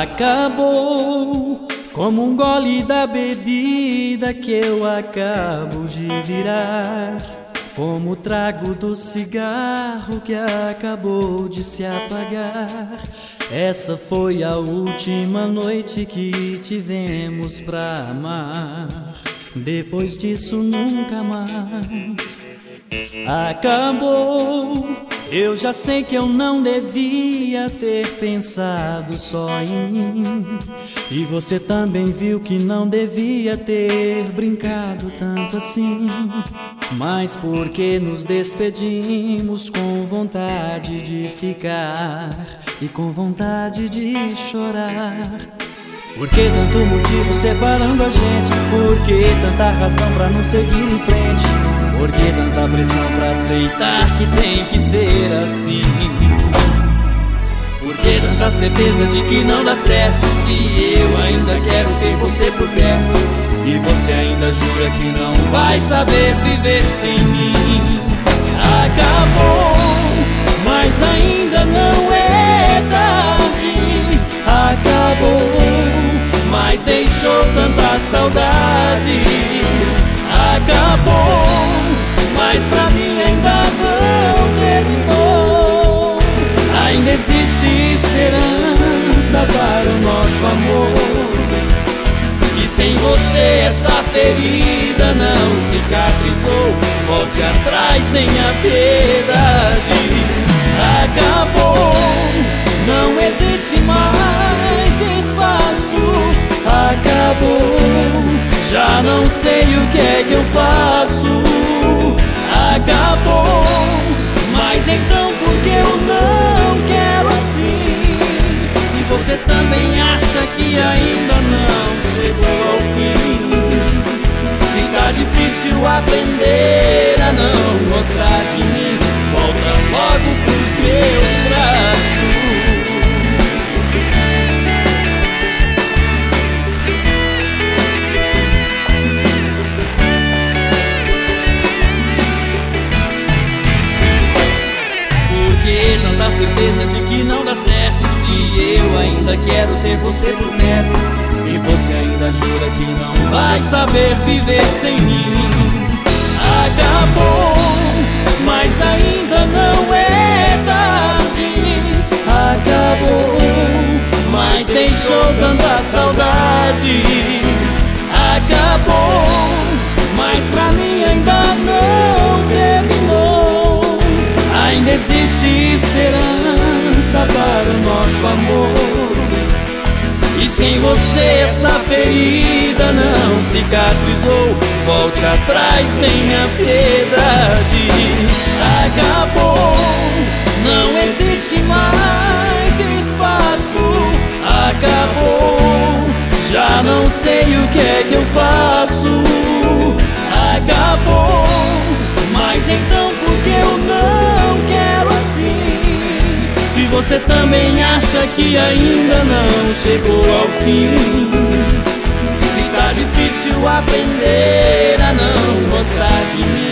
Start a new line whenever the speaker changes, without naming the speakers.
Acabou como um gole da bebida que eu acabo de virar, como o trago do cigarro que acabou de se apagar. Essa foi a última noite que tivemos pra amar. Depois disso nunca mais. Acabou. Eu já sei que eu não devia ter pensado só em mim, e você também viu que não devia ter brincado tanto assim. Mas por que nos despedimos com vontade de ficar e com vontade de chorar? Por que tanto motivo separando a gente? Por que tanta razão pra não seguir em frente? Por que tanta pressão pra aceitar que tem que ser assim? Por que tanta certeza de que não dá certo, se eu ainda quero ter você por perto, e você ainda jura que não vai saber viver sem mim? Acabou, mas ainda não é tarde. Acabou, mas deixou tanta saudade. Acabou, mas pra mim ainda não terminou. Ainda existe esperança para o nosso amor, e sem você essa ferida não cicatrizou. Volte atrás, tenha piedade. Acabou, não existe mais espaço. Acabou, já não sei o que é que eu faço. Acabou, mas então por que eu não quero assim? Se você também acha que ainda não chegou ao fim, se tá difícil aprender a não gostar de mim, volta logo pros meus braços. Tanta certeza de que não dá certo, se eu ainda quero ter você por perto, e você ainda jura que não vai saber viver sem mim. Acabou, mas ainda não é tarde. Acabou, mas deixou tanta saudade. Acabou, mas pra mim ainda não terminou. Ainda existe esperança para o nosso amor, e sem você essa ferida não cicatrizou. Volte atrás, tenha piedade. Acabou, não existe mais espaço. Acabou, já não sei o que é que eu faço. Acabou, mas então por que eu não quero assim? Se você também acha que ainda não chegou ao fim, se tá difícil aprender a não gostar de mim,